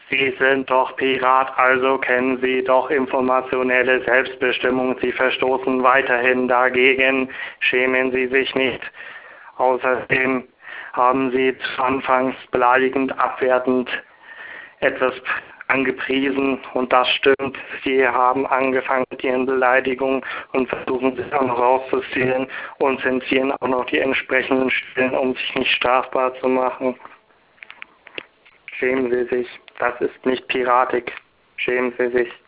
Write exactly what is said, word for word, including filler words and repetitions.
Sie sind doch Pirat, also kennen Sie doch informationelle Selbstbestimmung. Sie verstoßen weiterhin dagegen. Schämen Sie sich nicht. Außerdem haben Sie anfangs beleidigend, abwertend etwas angepriesen und das stimmt. Sie haben angefangen mit Ihren Beleidigungen und versuchen sich auch noch rauszuziehen und zensieren auch noch die entsprechenden Stellen, um sich nicht strafbar zu machen. Schämen Sie sich. Das ist nicht piratig. Schämen Sie sich.